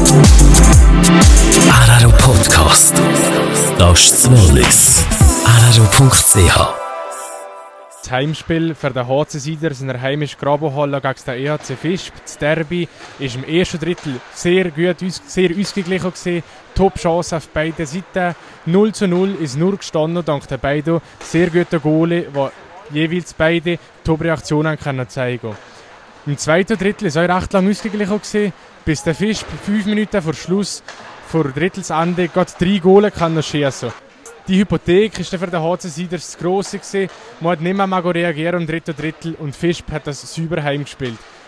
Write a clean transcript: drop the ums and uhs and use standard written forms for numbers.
Araro Podcast. Das ist Wallis. Araro.ch. Das Heimspiel für den HC Siders in der heimischen Grabohalle gegen den EHC Visp. Das Derby war im ersten Drittel sehr gut, sehr ausgeglichen gewesen. Top-Chance auf beiden Seiten. 0:0 ist nur gestanden dank der beiden sehr guten Goale, die jeweils beide Top-Reaktionen zeigen können. Im zweiten Drittel war es auch recht lang ausgeglichen gewesen, bis der Visp 5 Minuten vor Schluss, vor Drittelsende, gerade 3 Goale schießen kann. Die Hypothek war für den HC Siders zu gross gewesen. Man hat nicht mehr reagieren im dritten Drittel und Visp hat das sauber heimgespielt.